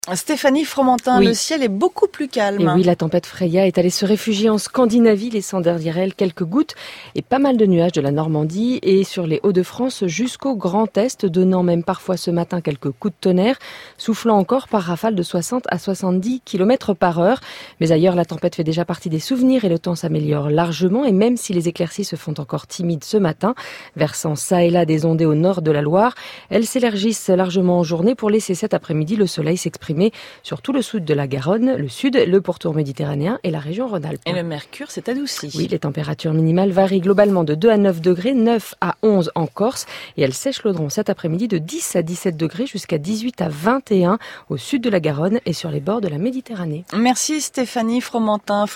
Stéphanie Fromentin, Oui. le ciel est beaucoup plus calme. Et oui, la tempête Freya est allée se réfugier en Scandinavie, laissant derrière elle quelques gouttes et pas mal de nuages de la Normandie et sur les Hauts-de-France jusqu'au Grand Est, donnant même parfois ce matin quelques coups de tonnerre, soufflant encore par rafales de 60 à 70 km par heure. Mais ailleurs, la tempête fait déjà partie des souvenirs et le temps s'améliore largement. Et même si les éclaircies se font encore timides ce matin, versant ça et là des ondées au nord de la Loire, elles s'élargissent largement en journée pour laisser cet après-midi le soleil s'exprimer sur tout le sud de la Garonne, le sud, le pourtour méditerranéen et la région Rhône-Alpes. Et le mercure s'est adouci. Oui, les températures minimales varient globalement de 2 à 9 degrés, 9 à 11 en Corse. Et elles s'échelonneront cet après-midi de 10 à 17 degrés jusqu'à 18 à 21 au sud de la Garonne et sur les bords de la Méditerranée. Merci Stéphanie Fromentin.